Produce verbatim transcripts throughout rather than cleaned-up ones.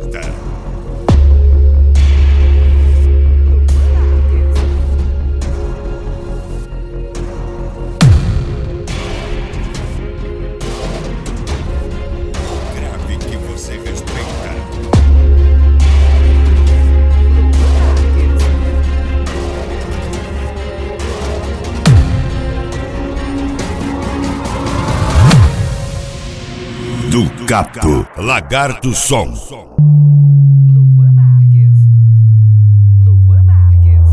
respeita. Grave que você respeita. Do Capo, Lagarto Som. Luan Marques. Luan Marques.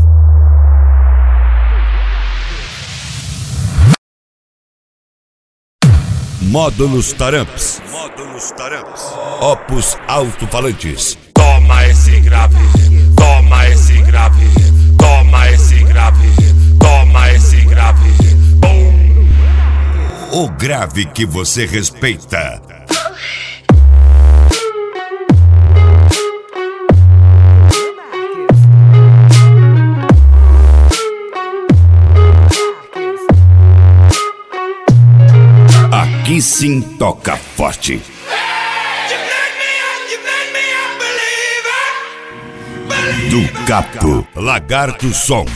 Módulos Taramps. Módulos Taramps. Opus Alto-Falantes. Toma esse grave, toma esse grave, toma esse grave, toma esse grave. Bum. O grave que você respeita. Aqui sim toca forte. Do Capo, Lagarto Som.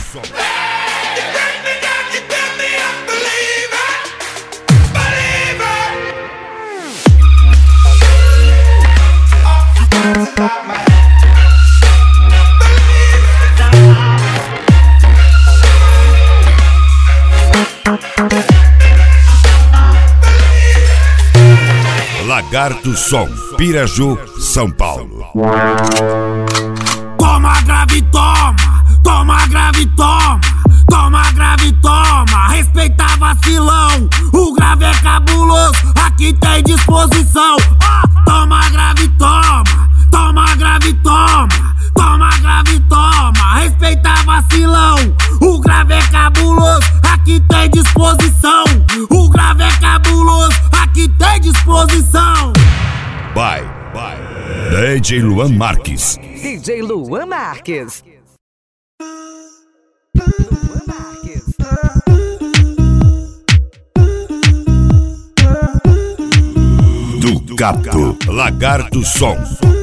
Lagarto Som, Piraju, São Paulo. Toma grave, toma, toma grave, toma, toma grave, toma, respeita vacilão, o grave é cabuloso, aqui tem disposição. Oh, toma grave, toma, toma grave, toma, toma grave, toma, respeita vacilão, o grave é cabuloso, aqui tem disposição. O grave é cabuloso, aqui tem disposição. Vai, vai. D J Luan Marques. D J Luan Marques. Luan Marques. Do Capo, Lagarto Som.